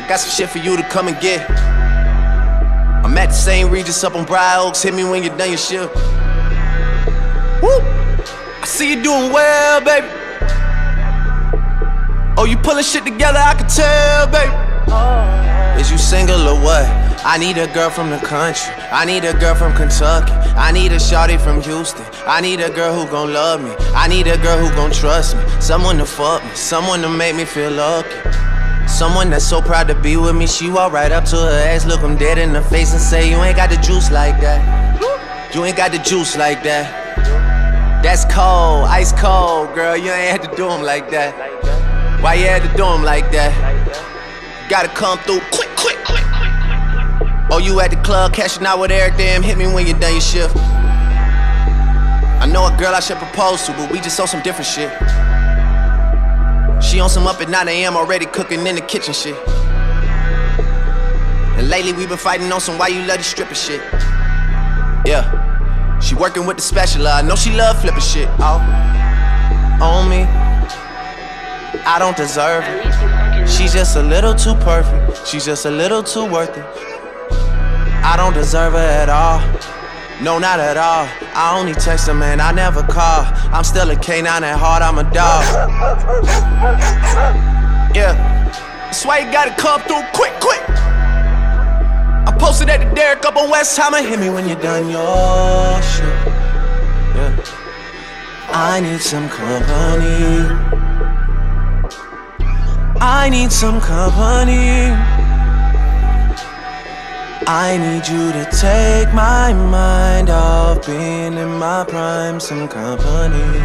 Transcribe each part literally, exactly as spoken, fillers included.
I got some shit for you to come and get. I'm at the same Regis up on Briar Oaks. Hit me when you're done your shift. Woo! I see you doing well, baby. Oh, you pulling shit together, I can tell, baby. Is you single or what? I need a girl from the country. I need a girl from Kentucky. I need a shawty from Houston. I need a girl who gon' love me. I need a girl who gon' trust me. Someone to fuck me. Someone to make me feel lucky. Someone that's so proud to be with me. She walk right up to her ex, look him dead in the face and say, you ain't got the juice like that. You ain't got the juice like that. That's cold, ice cold, girl. You ain't had to do him like that. Why you had to do him like that? Gotta come through quick, quick, quick, quick, quick, quick. Oh, you at the club cashing out with Eric, damn. Hit me when you done your shift. I know a girl I should propose to, but we just on some different shit. She on some up at nine A M already cooking in the kitchen shit. And lately we been fighting on some why you love the stripper shit. Yeah, she working with the spatula. I know she love flipping shit. Oh, on me, I don't deserve it. She's just a little too perfect. She's just a little too worth it. I don't deserve her at all. No, not at all. I only text her, man, I never call. I'm still a K nine at heart, I'm a dog. Yeah, that's why you gotta come through quick, quick. I posted at the Derrick up on West Hammer. Hit me when you're done your shit. Yeah, I need some company. I need some company. I need you to take my mind off being in my prime, some company.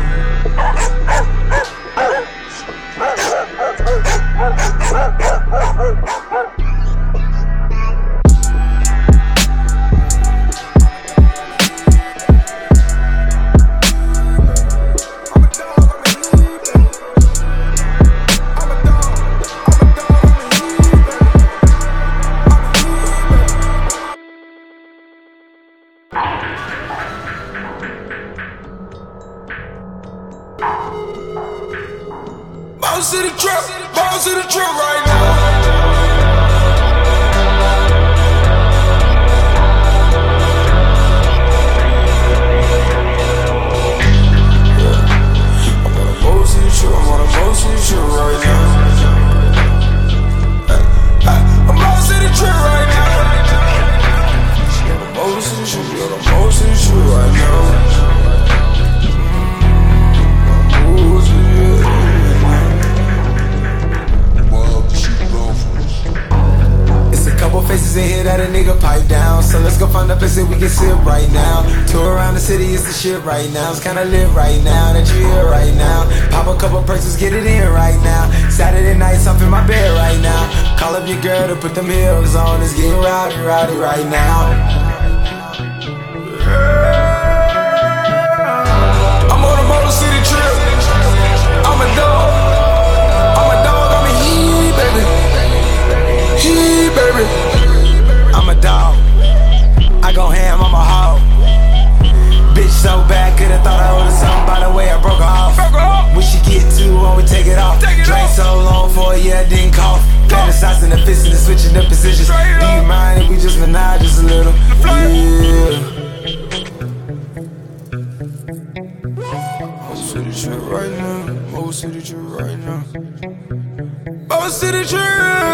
Bounce to the trap, bounce to the trap right now. Yeah. I'm on a bounce to the trap, I'm on a bounce to the trap right now. Hey, hey, I'm bounce to the trap right now. She on a bounce to the trap, she on a bounce to the trap right now. Couple faces in here that a nigga pipe down. So let's go find a place that we can sit right now. Tour around the city is the shit right now. It's kinda lit right now that you here right now. Pop a couple perks, get it in right now. Saturday nights off in my bed right now. Call up your girl to put them heels on. It's getting rowdy, rowdy right now. I'm on a Motor City trip. I'm a dog. I'm a dog, I'm a he, baby. He, baby. I'm a dog. I go ham, I'm a hog. Bitch so bad, could've thought I owed her something by the way I broke her off. When she get too on, we take it off. Drank so long for a year, didn't cough. Fantasizing the fist and switching the positions. Do you mind if we just menage just a little? Yeah. Bounce to the trap right now. Bounce to the trap right now. Bounce to the trap.